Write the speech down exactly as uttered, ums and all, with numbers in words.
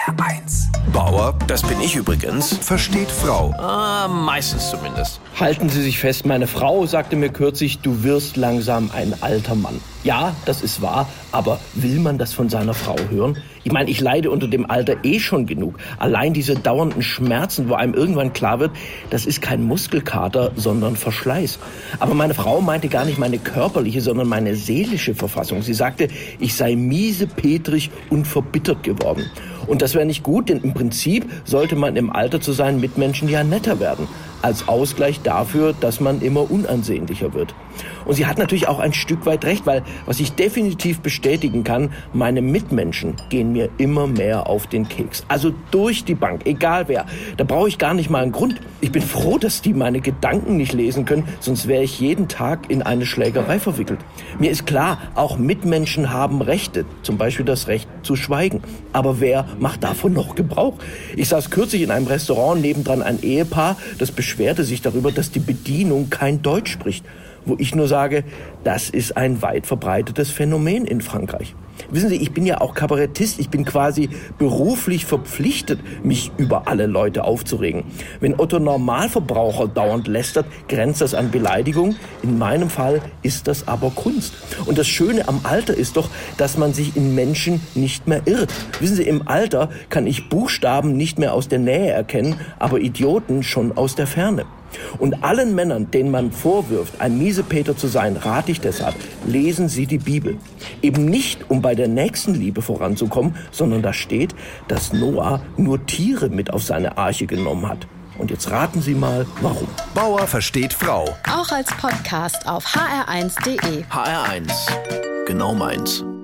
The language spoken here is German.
R eins. Bauer, das bin ich übrigens, versteht Frau. Ah, meistens zumindest. Halten Sie sich fest, meine Frau sagte mir kürzlich, du wirst langsam ein alter Mann. Ja, das ist wahr, aber will man das von seiner Frau hören? Ich meine, ich leide unter dem Alter eh schon genug. Allein diese dauernden Schmerzen, wo einem irgendwann klar wird, das ist kein Muskelkater, sondern Verschleiß. Aber meine Frau meinte gar nicht meine körperliche, sondern meine seelische Verfassung. Sie sagte, ich sei miesepetrig und verbittert geworden. Und das wäre nicht gut, denn im Prinzip sollte man im Alter zu seinen Mitmenschen ja netter werden. Als Ausgleich dafür, dass man immer unansehnlicher wird. Und sie hat natürlich auch ein Stück weit recht, weil, was ich definitiv bestätigen kann, meine Mitmenschen gehen mir immer mehr auf den Keks. Also durch die Bank, egal wer. Da brauche ich gar nicht mal einen Grund. Ich bin froh, dass die meine Gedanken nicht lesen können, sonst wäre ich jeden Tag in eine Schlägerei verwickelt. Mir ist klar, auch Mitmenschen haben Rechte, zum Beispiel das Recht zu schweigen. Aber wer macht davon noch Gebrauch? Ich saß kürzlich in einem Restaurant, nebendran ein Ehepaar, das beschwerte sich darüber, dass die Bedienung kein Deutsch spricht. Wo ich nur sage, das ist ein weit verbreitetes Phänomen in Frankreich. Wissen Sie, ich bin ja auch Kabarettist, ich bin quasi beruflich verpflichtet, mich über alle Leute aufzuregen. Wenn Otto Normalverbraucher dauernd lästert, grenzt das an Beleidigung. In meinem Fall ist das aber Kunst. Und das Schöne am Alter ist doch, dass man sich in Menschen nicht mehr irrt. Wissen Sie, im Alter kann ich Buchstaben nicht mehr aus der Nähe erkennen, aber Idioten schon aus der Ferne. Und allen Männern, denen man vorwirft, ein Miesepeter zu sein, rate ich deshalb, lesen Sie die Bibel. Eben nicht, um bei der Nächstenliebe voranzukommen, sondern da steht, dass Noah nur Tiere mit auf seine Arche genommen hat. Und jetzt raten Sie mal, warum. Bauer versteht Frau. Auch als Podcast auf h r eins punkt d e. H R eins. Genau meins.